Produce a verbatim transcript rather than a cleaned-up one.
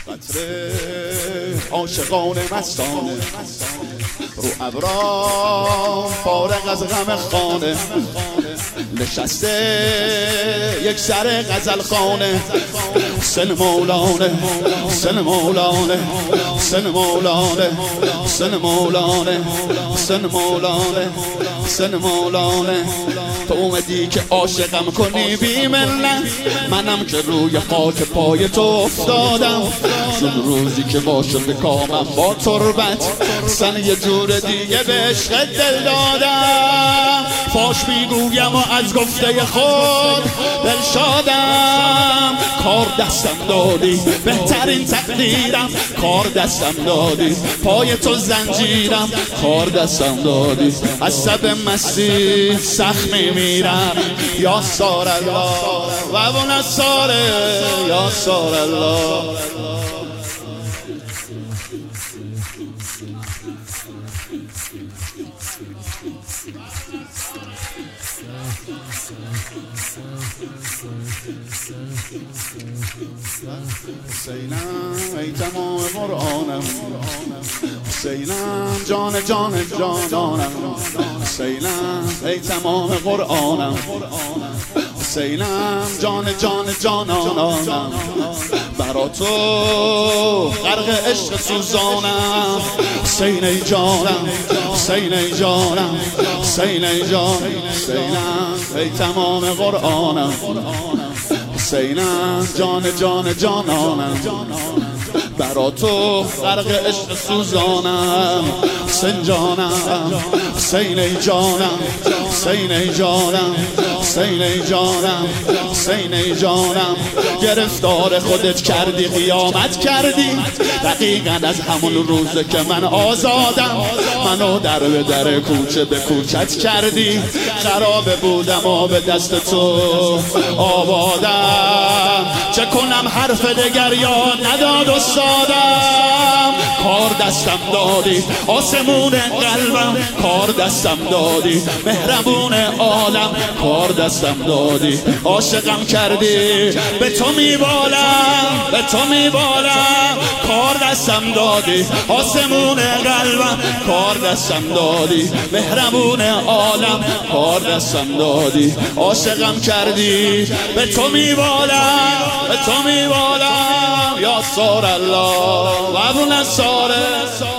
قطره عاشقانه مستانه رو ابرام فارغ از غم خانه نشسته یک سر غزل خانه سن مولانه سن مولانه سن مولانه سن مولانه سن مولانه سن مولانه تو اومدی که عاشقم کنی بی منت منم که روی خاک پای تو افتادم چون روزی که باشه کامم با تربت سن یه جور دیگه به عشق دل دادم فاش میگویم و از گفته خود دل شادم کار دستم دادی بهترین تقدیرم کار دستم دادی پای تو زنجیرم کار دستم دادی از سب مستی سخت میمیرم یا سار الله و اون ساره یا سار الله حسینم ای تمام قرآنم حسینم جان جان جانانم حسینم ای تمام قرآنم حسینم جان جان جانانم برا تو غرق عشق سوزانم حسین ای جانم حسین ای جانم حسین ای جانم حسینم ای تمام قرآنم حسینم جان جان جانانم برا تو غرق عشق سوزانم حسین جانم حسین ای جانم حسین ای جانم حسین ای جانم حسین ای جانم گرفتار خودت کردی قیامت کردی دقیقا از همون روزه که من آزادم منو در به در کوچه به کوچت کردی خراب بودم و به دست تو آبادم چه کنم حرف دگر یا نداد استادم کار دستم دادی آسمون قلبم کار دستم دادی مهربون عالم کار دستم دادی عاشقم کردی به تو میبالم به تو میبالم کار دستم دادی آسمون قلبم کار دستم دادی مهربون عالم کار دستم دادی عاشقم کردی به تو میبالم به تو میبالم یا سار الله و ابو نصاره